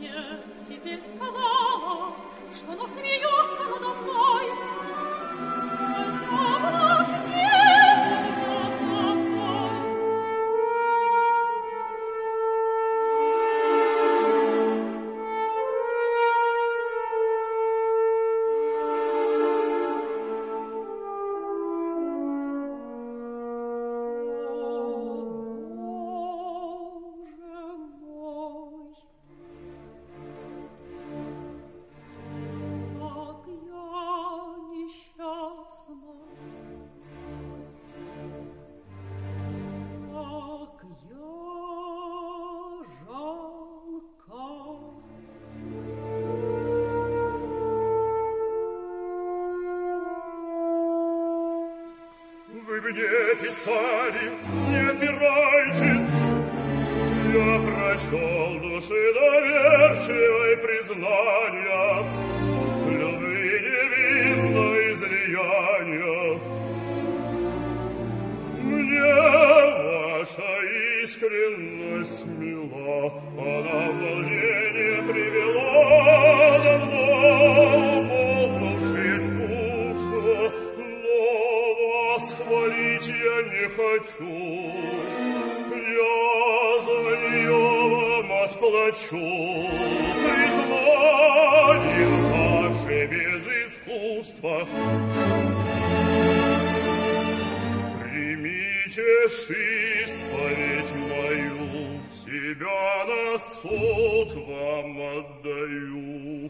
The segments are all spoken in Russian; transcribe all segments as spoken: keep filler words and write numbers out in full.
мне теперь сказала, что она смеется надо мной. Хотя в нас нет никакой. Вы мне писали, не опирайтесь. Я прочел души доверчивой признания, любви невинной излияния. Мне ваша искренность мила, она в волнение привела давно умолкнувшие чувства. Хвалить я не хочу, я за нее вам отплачу. Признанием также без искусства. Примите ж исповедь мою, себя на суд вам отдаю.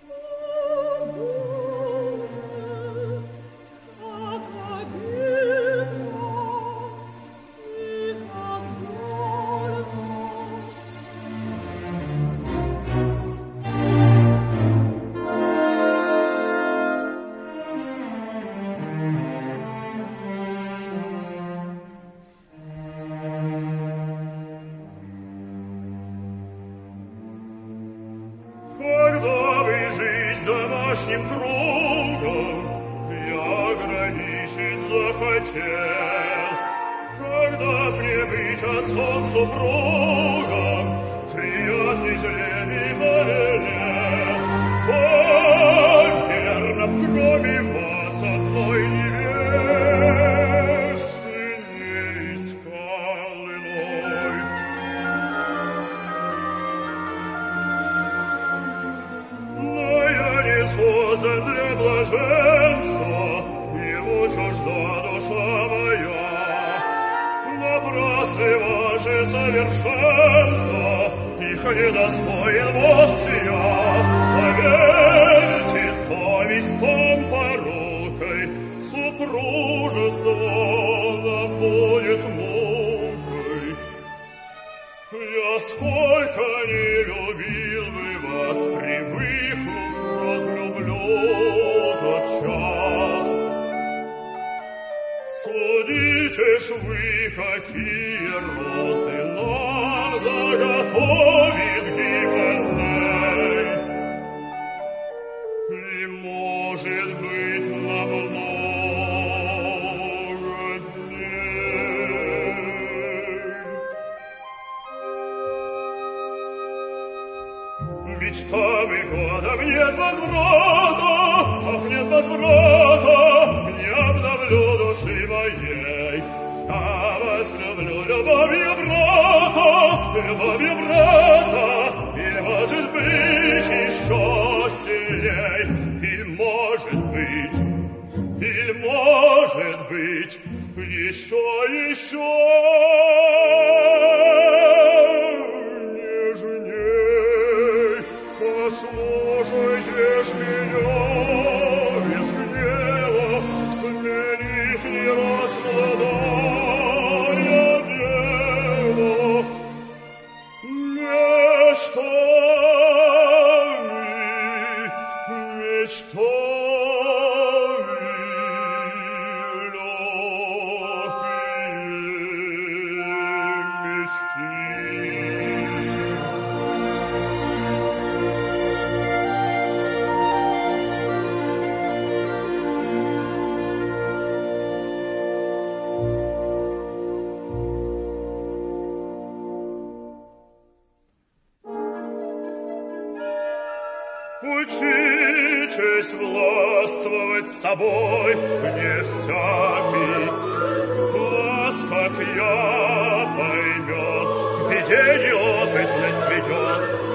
Домашним кругом я ограничить захотел, когда мне быть отцом супругом приятный жребий повелел. О, верно, кроме вас одной невесты не искал иной. Создан для блаженства, ему чужда душа моя. Напрасны ваши совершенства, их недостоин вовсе я. Поверьте, совесть том порокой, супружество нам будет мукой. Я сколько не любил бы вас, привыкнув, разлюблю тот час. Судите ж вы, какие розы нам заготовит Гименей. И, может быть, на много дней. Мечтам и годам нет возврата, ах, нет возврата, не обновлю души моей. Я вас люблю любовью брата, любовью брата, и, может быть, еще сильней. Или, может быть, или, может быть, еще, еще нежней. Послушайте ж меня, без гнева, сменить не раскладая дело. Мечтами, мечтами легкие мечты. Учитесь властвовать собой, не всякий вас, как я, поймет, к беде неопытность ведет.